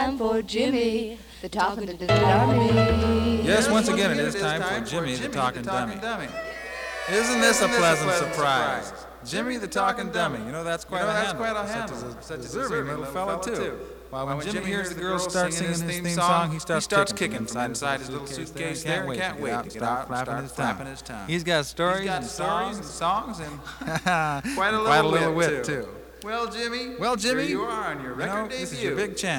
time for Jimmy, the talking dummy. Yes, once again it is time for Jimmy the Talking Dummy. Isn't this a pleasant surprise? Jimmy the Talking Dummy. You know, that's quite a handle. Such a deserving little fella, too. While when Jimmy hears the girls start singing his theme song, he starts kicking inside his little suitcase there and can't wait to get out and start flapping his tongue. He's got stories and songs and quite a little wit, too. Well, Jimmy, Well, Jimmy, here you are on your record debut. This is your big chance.